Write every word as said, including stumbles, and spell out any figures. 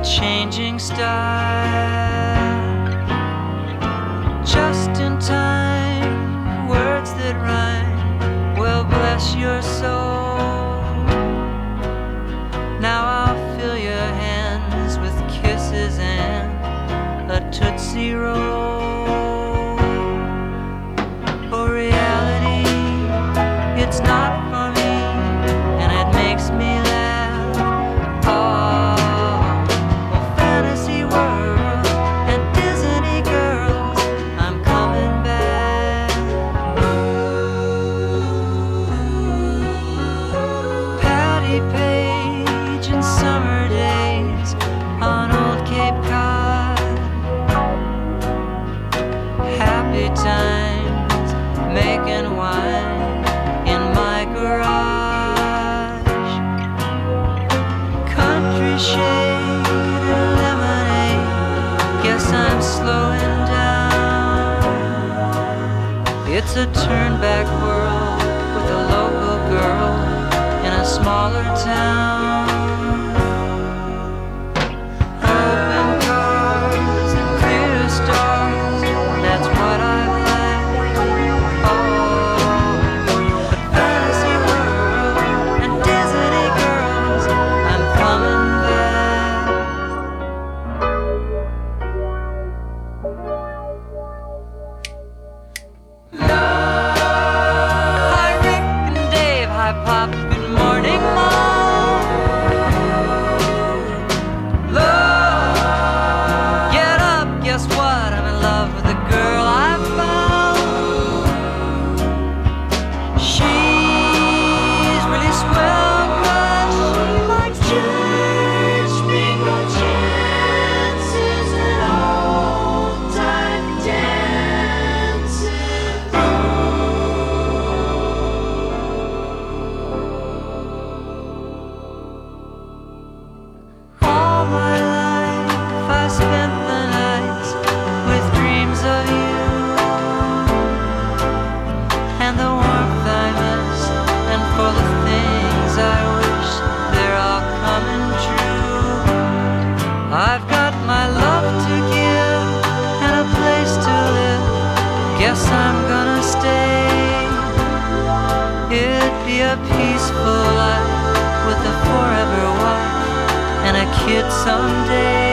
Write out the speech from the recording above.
changing style. Just in time, words that rhyme will bless your soul. Now I'll fill your hands with kisses and a Tootsie Roll. For reality, it's not for me, and it makes me laugh. Oh, well, fantasy world and Disney girls, I'm coming back. Patty Page and summer days on old Cape Cod. Happy times making wine in my garage. Country shade and lemonade, guess I'm slowing down. It's a turn back world with a local girl in a smaller town. Open cars and clear stars, that's what I like. Oh, but fantasy world and Disney girls, I'm coming back. Hi Rick and Dave, hi Pop, good morning Mom. Love, get up, guess what? I'm in love with the girl I found. She's really swell 'cause she likes church, bingo chances, and old-time dances. All my life I spent the nights with dreams of you and the warmth I miss, and for the things I wish they're all coming true. I've got my love to give and a place to live. Guess I'm gonna stay. It'd be a peaceful life with a forever wife and a kid someday.